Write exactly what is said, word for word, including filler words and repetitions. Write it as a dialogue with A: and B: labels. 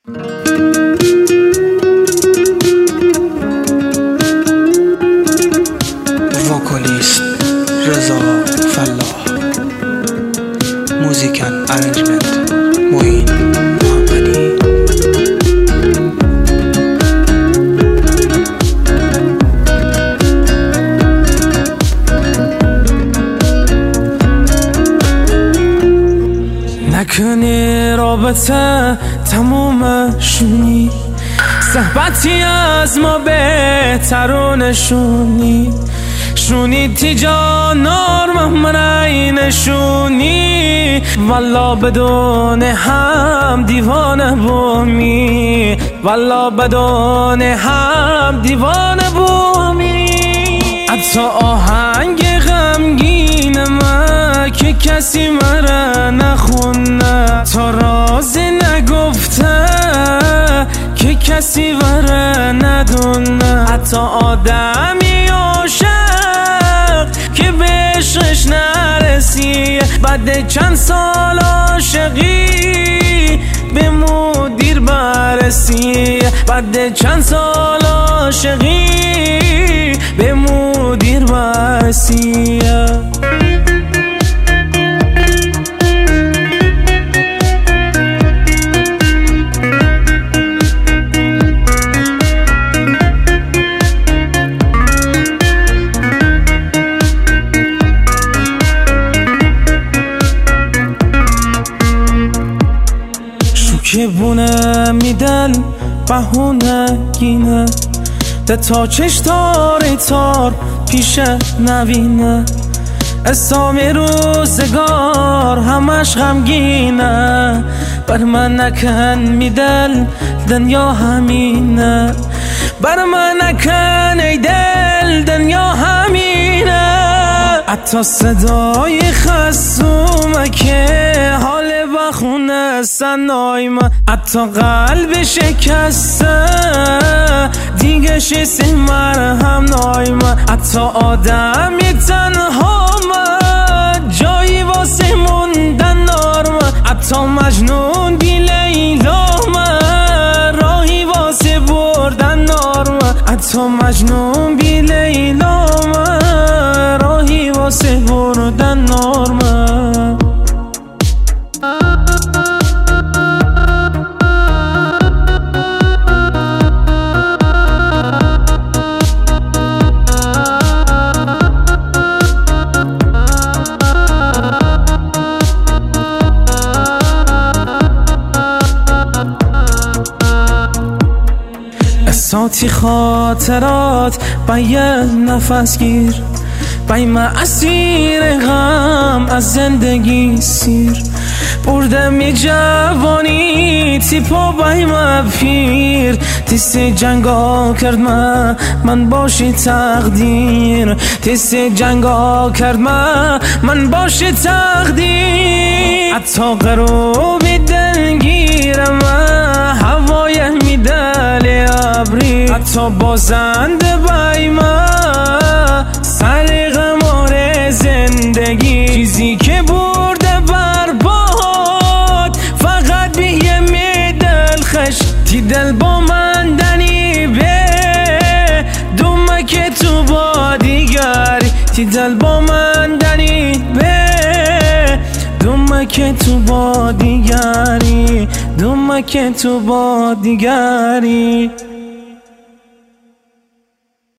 A: وکالیست رضا فلاح، موزیکن ارنجمنت معین محمدی.
B: نکنی رابطه تموم شونی، صحبتی از ما بهتر نشونی، شونی تیجا نار من این شونی، والا بدون هم دیوانه بومی، والا بدون هم دیوانه بومی. حتی آهنگ غمگین من که کسی مرا نخونه، تا راز نگفته که کسی وره ندونه، حتی آدمی عاشق که به عشقش نرسی، بعد چند سال عاشقی به مدیر برسی، بعد چند سال عاشقی به مدیر برسی. که بونه میدن بهونه گینه، ده تا چش تاری تار پیش نوینه، اسامی روزگار همش غمگینه، بر من نکن میدل دنیا همینه، بر من نکن ای دل دنیا همینه. حتی صدای خصومه که حال بخونه سنای من، حتی قلب شکسته دیگه شیسی مرهم نای من، حتی آدمی تنها من جایی واسه موندن نار من، حتی مجنون بی لیلا من راهی واسه بردن نار من، حتی مجنون بی لیلا من راهی واسه بردن نار من. ساتی خاطرات با یه نفس گیر، بای من اسیر غم از زندگی سیر، برده می جوانی تیپا بای من پیر، تیسی جنگا کرد من من باشی تقدیر، تیسی جنگا کرد من من باشی تقدیر. حتی غروبی دلگیرم هوای میدل ابری، حتی بازنده بای من سر غمار زندگی، چیزی که برده برباد فقط به یه میدل خش، تی دل با من دنی به دومه تو با دیگری، تی دل با من دنی به دومه تو با دیگری، دومه تو با دیگری.